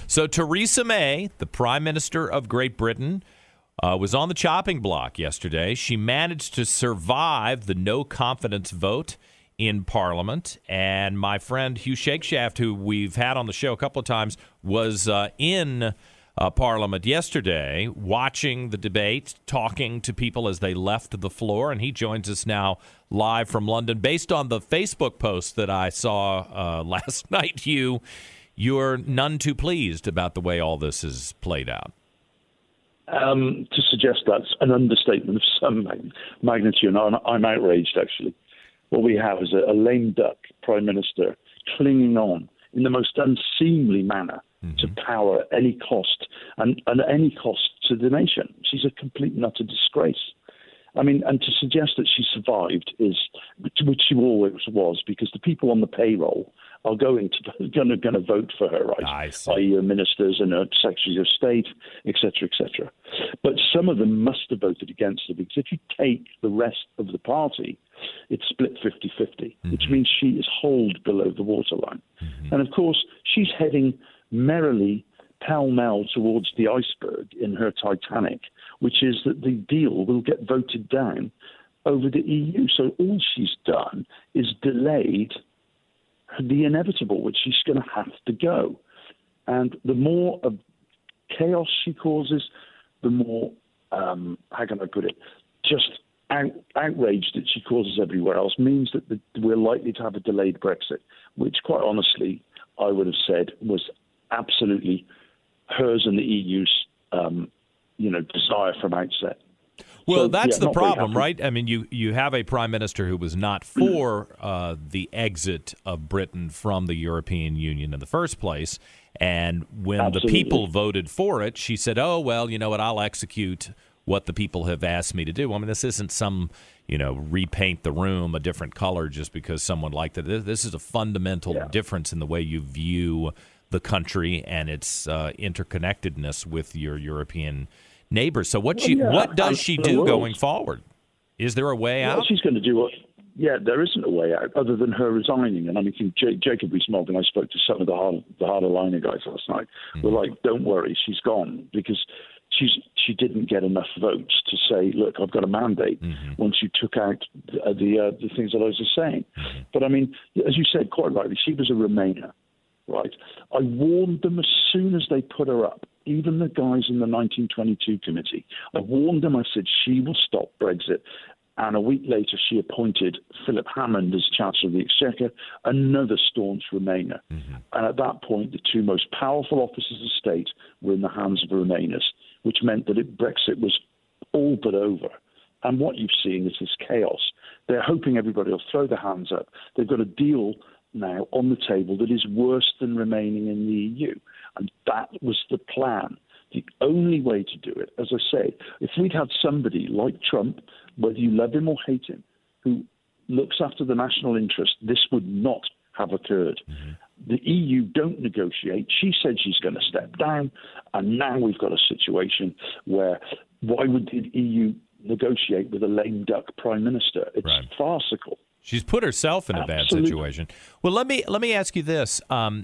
So Theresa May, the Prime Minister of Great Britain, was on the chopping block yesterday. She managed to survive the no confidence vote in Parliament. And my friend Hugh Shakeshaft, who we've had on the show a couple of times, was in Parliament yesterday watching the debate, talking to people as they left the floor. And he joins us now live from London. Based on the Facebook post that I saw last night, Hugh, you're none too pleased about the way all this is played out. To suggest that's an understatement of some magnitude, and I'm outraged, actually. What we have is a lame duck Prime Minister clinging on in the most unseemly manner to power at any cost, and at any cost to the nation. She's a complete and utter disgrace. I mean, and to suggest that she survived is, which she always was, because the people on the payroll are going to vote for her, right? I.e., her ministers and her secretaries of state, etc., etc. But some of them must have voted against her, because if you take the rest of the party, it's split 50-50, which means she is holed below the waterline. And of course, she's heading merrily pell-mell towards the iceberg in her Titanic, which is that the deal will get voted down over the EU. So all she's done is delayed the inevitable, which she's going to have to go. And the more of chaos she causes, the more, how can I put it, just outrage that she causes everywhere else means that we're likely to have a delayed Brexit, which, quite honestly, I would have said was absolutely hers and the EU's, desire from outset. Well, so, that's the problem, right? I mean, you have a prime minister who was not for the exit of Britain from the European Union in the first place. And when the people voted for it, she said, oh, well, you know what, I'll execute what the people have asked me to do. I mean, this isn't some, repaint the room a different color just because someone liked it. This is a fundamental difference in the way you view the country and its interconnectedness with your European neighbors. So what does she do going forward? Is there a way out? She's going to do what? Yeah, there isn't a way out other than her resigning. And I mean, Jacob Rees-Mogg, and I spoke to some of the harder liner guys last night, were like, don't worry, she's gone, because she didn't get enough votes to say, look, I've got a mandate once you took out the things that I was just saying. But I mean, as you said quite rightly, she was a Remainer, right? I warned them as soon as they put her up, even the guys in the 1922 committee. I warned them, I said, she will stop Brexit. And a week later, she appointed Philip Hammond as Chancellor of the Exchequer, another staunch Remainer. And at that point, the two most powerful officers of state were in the hands of Remainers, which meant that Brexit was all but over. And what you've seen is this chaos. They're hoping everybody will throw their hands up. They've got a deal now on the table that is worse than remaining in the EU. And that was the plan. The only way to do it, as I say, if we'd had somebody like Trump, whether you love him or hate him, who looks after the national interest, this would not have occurred. The EU don't negotiate. She said she's going to step down, and now we've got a situation where why would the EU negotiate with a lame duck prime minister? It's farcical. She's put herself in a bad situation. Well, let me ask you this.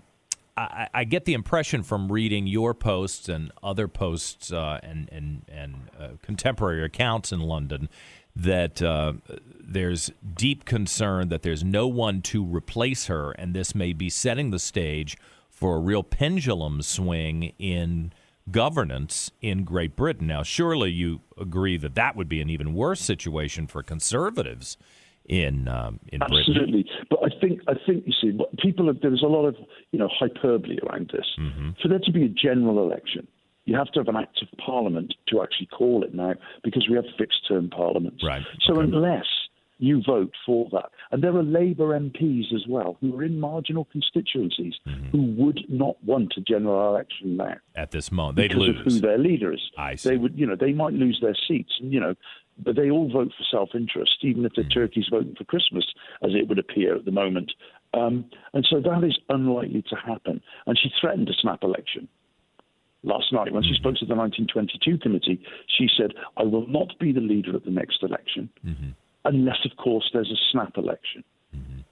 I get the impression from reading your posts and other posts and contemporary accounts in London that there's deep concern that there's no one to replace her, and this may be setting the stage for a real pendulum swing in governance in Great Britain. Now, surely you agree that that would be an even worse situation for conservatives in Britain. Absolutely, but I think you see, there's a lot of hyperbole around this. For there to be a general election, you have to have an act of parliament to actually call it now, because we have fixed-term parliaments. So unless you vote for that, and there are Labour MPs as well who are in marginal constituencies who would not want a general election now. At this moment, they'd lose because of who their leader is. I see. They would, they might lose their seats, but they all vote for self-interest, even if the turkey's voting for Christmas, as it would appear at the moment. And so that is unlikely to happen. And she threatened a snap election last night when she spoke to the 1922 committee. She said, I will not be the leader at the next election unless, of course, there's a snap election.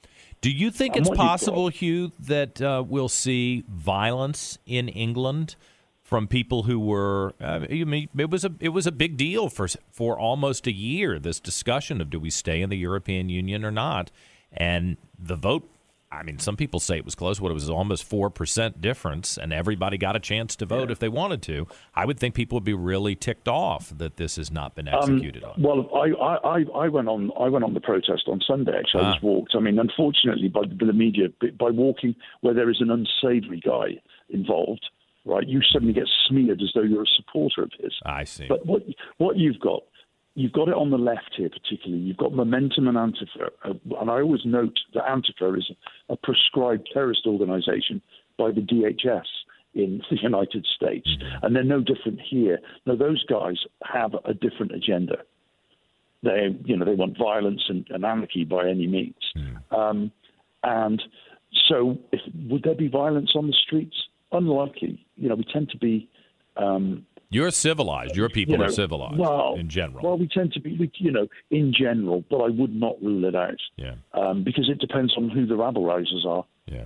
Do you think it's possible, Hugh, that we'll see violence in England from people who were? It was a big deal for almost a year. This discussion of do we stay in the European Union or not, and the vote. I mean, some people say it was close. It was almost 4% difference, and everybody got a chance to vote if they wanted to. I would think people would be really ticked off that this has not been executed on. Well, I went on the protest on Sunday. Actually, I just walked. I mean, unfortunately, by the media, by walking where there is an unsavoury guy involved, right? You suddenly get smeared as though you're a supporter of his. I see. But what you've got. You've got it on the left here, particularly. You've got Momentum and Antifa. And I always note that Antifa is a proscribed terrorist organization by the DHS in the United States. And they're no different here. Now, those guys have a different agenda. They want violence and anarchy by any means. And so would there be violence on the streets? Unlikely. We tend to be... You're civilized. Your people are civilized in general. Well, we tend to be, in general, but I would not rule it out. Yeah. Because it depends on who the rabble-rousers are. Yeah.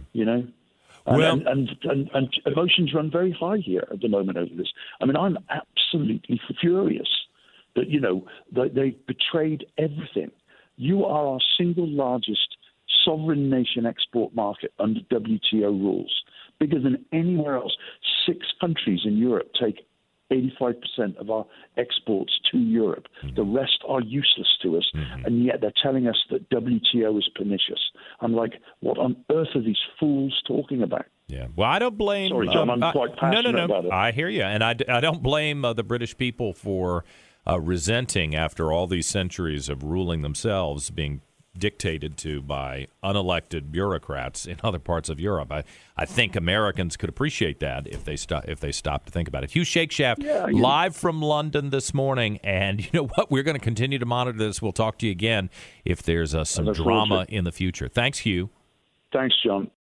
And emotions run very high here at the moment over this. I mean, I'm absolutely furious that, that they've betrayed everything. You are our single largest sovereign nation export market under WTO rules, bigger than anywhere else. 6 countries in Europe take 85% of our exports to Europe. The rest are useless to us, and yet they're telling us that WTO is pernicious. I'm like, what on earth are these fools talking about? Yeah. Well, I don't blame... Sorry, John, I'm quite passionate about it. I hear you, and I don't blame the British people for resenting, after all these centuries of ruling themselves, being dictated to by unelected bureaucrats in other parts of Europe. I think Americans could appreciate that if they stop to think about it. Hugh Shakeshaft, live from London this morning, and you know what? We're going to continue to monitor this. We'll talk to you again if there's some drama in the future. Thanks, Hugh. Thanks, John.